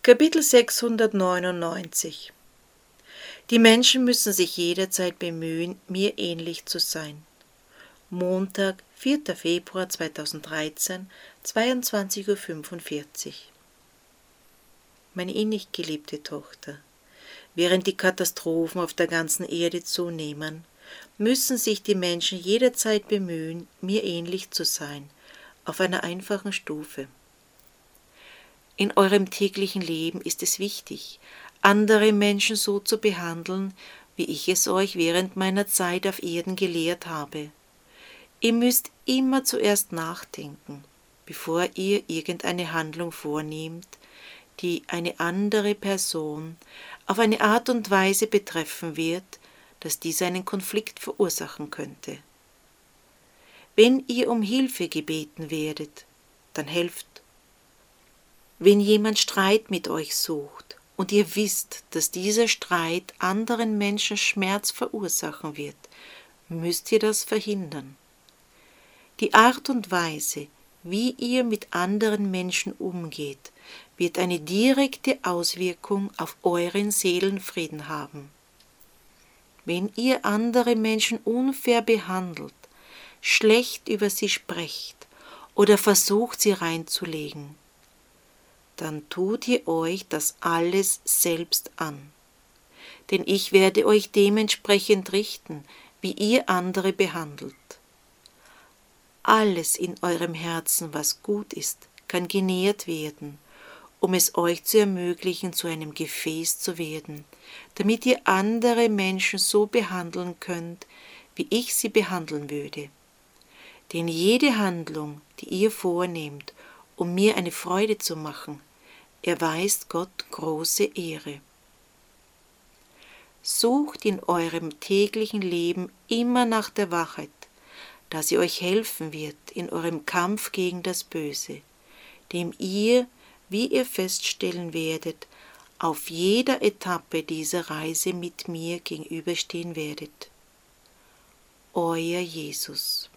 Kapitel 699. Die Menschen müssen sich jederzeit bemühen, mir ähnlich zu sein. Montag, 4. Februar 2013, 22:45 Uhr. Meine innig geliebte Tochter, während die Katastrophen auf der ganzen Erde zunehmen, müssen sich die Menschen jederzeit bemühen, mir ähnlich zu sein, auf einer einfachen Stufe. In eurem täglichen Leben ist es wichtig, andere Menschen so zu behandeln, wie ich es euch während meiner Zeit auf Erden gelehrt habe. Ihr müsst immer zuerst nachdenken, bevor ihr irgendeine Handlung vornehmt, die eine andere Person auf eine Art und Weise betreffen wird, dass diese einen Konflikt verursachen könnte. Wenn ihr um Hilfe gebeten werdet, dann helft. Wenn jemand Streit mit euch sucht und ihr wisst, dass dieser Streit anderen Menschen Schmerz verursachen wird, müsst ihr das verhindern. Die Art und Weise, wie ihr mit anderen Menschen umgeht, wird eine direkte Auswirkung auf euren Seelenfrieden haben. Wenn ihr andere Menschen unfair behandelt, schlecht über sie sprecht oder versucht, sie reinzulegen, dann tut ihr euch das alles selbst an. Denn ich werde euch dementsprechend richten, wie ihr andere behandelt. Alles in eurem Herzen, was gut ist, kann genährt werden, um es euch zu ermöglichen, zu einem Gefäß zu werden, damit ihr andere Menschen so behandeln könnt, wie ich sie behandeln würde. Denn jede Handlung, die ihr vornehmt, um mir eine Freude zu machen, erweist Gott große Ehre. Sucht in eurem täglichen Leben immer nach der Wahrheit, da sie euch helfen wird in eurem Kampf gegen das Böse, dem ihr, wie ihr feststellen werdet, auf jeder Etappe dieser Reise mit mir gegenüberstehen werdet. Euer Jesus.